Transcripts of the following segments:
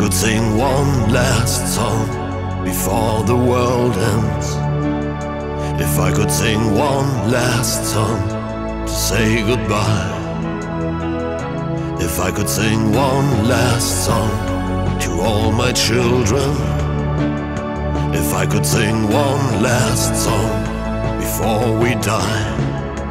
could sing one last song before the world ends, if I could sing one last song to say goodbye, if I could sing one last song to all my children, if I could sing one last song before we die.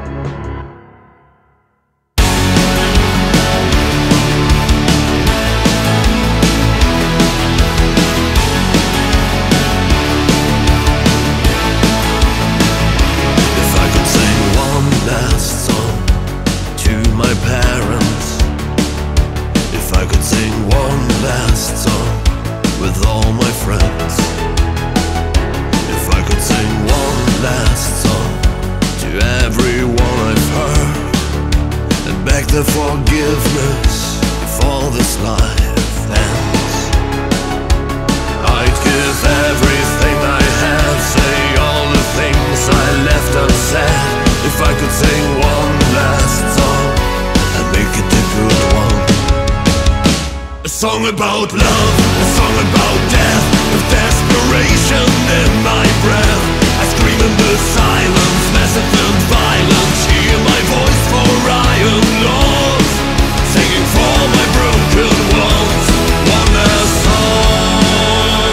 My parents, if I could sing one last song with all my friends, if I could sing one last song to everyone I've hurt, and beg their forgiveness before this life ends, I'd give everything I have, say all the things I left unsaid, if I could sing one last song, make it a good one. A song about love, a song about death, with desperation in my breath. I scream in the silence, massive and violent. Hear my voice for iron laws, singing for my broken walls. One last song,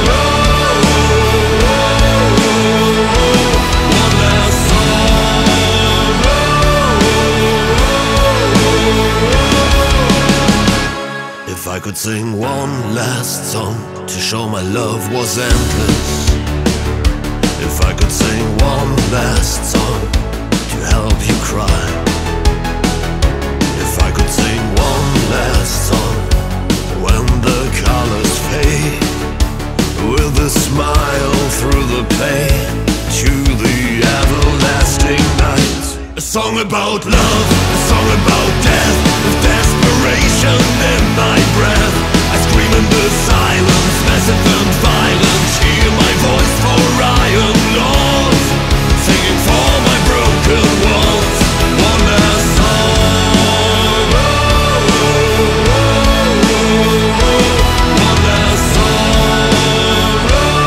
one last song. If I could sing one last song to show my love was endless, if I could sing one last song to help you cry, if I could sing one last song when the colors fade, with a smile through the pain to the everlasting night. A song about love, a song about death, with desperation in my breath. I scream in the silence, massive and violent. Hear my voice for iron laws, singing for my broken walls. One last song, one last song,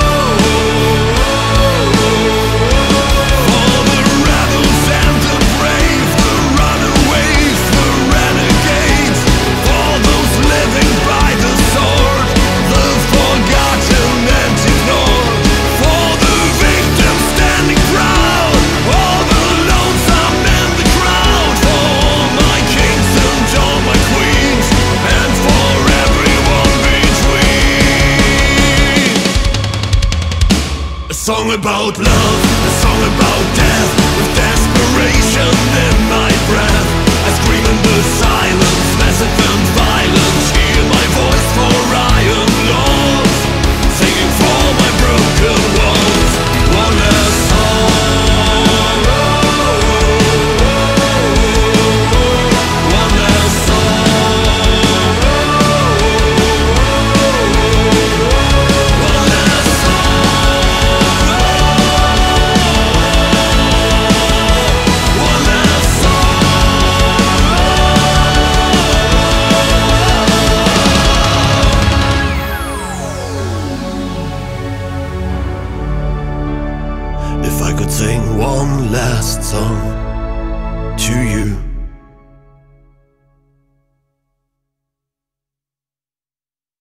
for the rebels and the brave, the runaways, the renegades, for those living by the sword, the forgotten and ignored, for the victims standing proud, all the lonesome in the crowd, for all my kings and all my queens, and for everyone between. A song about love, a song about death, with desperation in my breath. I scream in the silence, massive and violent. Hear my voice for iron laws, singing for my broken walls. One last song, one last song, one last song, one last song. If I could sing one last song to you,